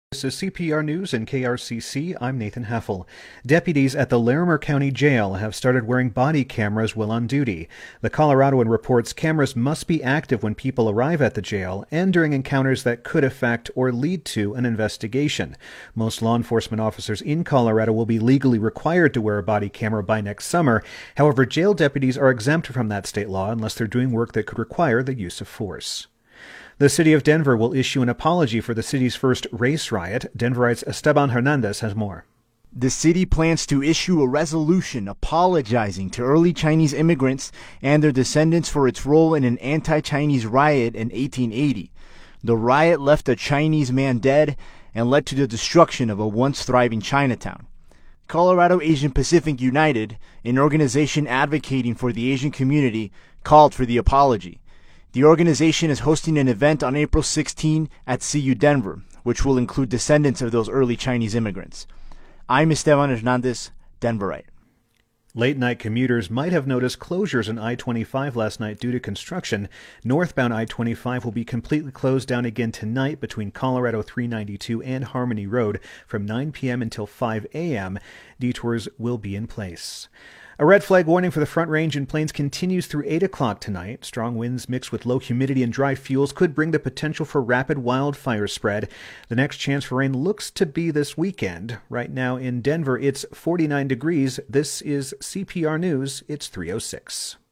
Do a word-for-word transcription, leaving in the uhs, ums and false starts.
This is C P R News and K R C C. I'm Nathan Heffel. Deputies at the Larimer County Jail have started wearing body cameras while on duty. The Coloradoan reports cameras must be active when people arrive at the jail and during encounters that could affect or lead to an investigation. Most law enforcement officers in Colorado will be legally required to wear a body camera by next summer. However, jail deputies are exempt from that state law unless they're doing work that could require the use of force. The city of Denver will issue an apology for the city's first race riot. Denverite's Esteban Hernandez has more. The city plans to issue a resolution apologizing to early Chinese immigrants and their descendants for its role in an anti-Chinese riot in eighteen eighty. The riot left a Chinese man dead and led to the destruction of a once thriving Chinatown. Colorado Asian Pacific United, an organization advocating for the Asian community, called for the apology. The organization is hosting an event on April sixteenth at C U Denver, which will include descendants of those early Chinese immigrants. I'm Esteban Hernandez, Denverite. Late-night commuters might have noticed closures on I twenty-five last night due to construction. Northbound I twenty-five will be completely closed down again tonight between Colorado three ninety-two and Harmony Road from nine p.m. until five a.m. Detours will be in place. A red flag warning for the Front Range in Plains continues through eight o'clock tonight. Strong winds mixed with low humidity and dry fuels could bring the potential for rapid wildfire spread. The next chance for rain looks to be this weekend. Right now in Denver, it's forty-nine degrees. This is C P R News. It's three oh six.